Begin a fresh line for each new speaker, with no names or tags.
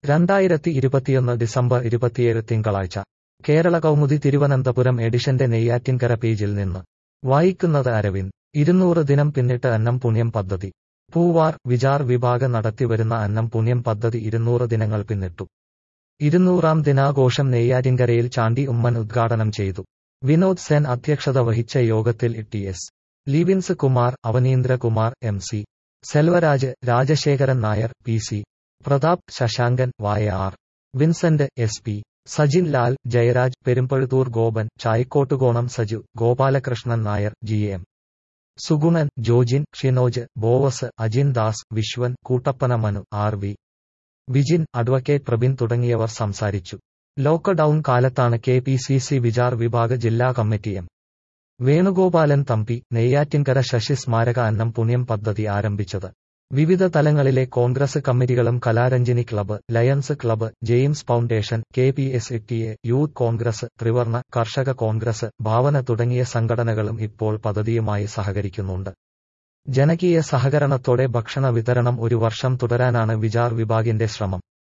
2021 December 27 തിങ്കളാഴ്ച കേരള കൗമുദി തിരുവനന്തപുരം എഡിഷന്റെ നെയ്യാറ്റിൻകര പേജിൽ നിന്ന് വായിക്കുന്നത് അരവിന്ദ് 200 ദിനം പിന്നിട്ട് അന്നം പുണ്യം പദ്ധതി പൂവാർ വിചാർ വിഭാഗ് നടത്തിവരുന്ന അന്നം പുണ്യം പദ്ധതി 200 ദിനങ്ങൾ പിന്നിട്ടു 200ാം ദിനാഘോഷം നെയ്യാറ്റിൻകരയിൽ ചാണ്ടി ഉമ്മൻ ഉദ്ഘാടനം ചെയ്തു. വിനോദ് സെൻ അധ്യക്ഷത വഹിച്ച യോഗത്തിൽ T S. Livins Kumar, Avaneendrakumar, M C. Selvaraj, Rajasekharan Nair, P C. Prathap, Sasankan, Y R. Vincent, S P. Sajin Lal, Jayaraj, Perumpazhuthoor Gopan, Chayikkottukonam Saju, Gopalakrishnan Nair, G M. Sugunan, Jojin, Shinoj, Boaz, Ajin Das, Viswan, Koottappana Manu, R V. Vijin, advocate Prabin തുടങ്ങിയവർ സംസാരിച്ചു. ലോക്ക്ഡൌൺ കാലത്താണ് കെ.പി.സി.സി വിചാർ വിഭാഗ് ജില്ലാ കമ്മിറ്റി എം. വേണുഗോപാലൻ തമ്പി, നെയ്യാറ്റിൻകര ശശി സ്മാരക അന്നം പുണ്യം പദ്ധതി ആരംഭിച്ചത്. വിവിധ തലങ്ങളിലെ കോൺഗ്രസ് കമ്മിറ്റികളും Kalaranjini club, Lions club, James foundation, കെ.പി.എസ്.ടി.എ, youth Congress, ത്രിവർണ കർഷക കോൺഗ്രസ്, ഭാവന തുടങ്ങിയ സംഘടനകളും ഇപ്പോൾ പദ്ധതിയുമായി സഹകരിക്കുന്നുണ്ട്. ജനകീയ സഹകരണത്തോടെ ഭക്ഷണ വിതരണം ഒരു വർഷം തുടരാനാണ് വിചാർ വിഭാഗിന്റെ ശ്രമം.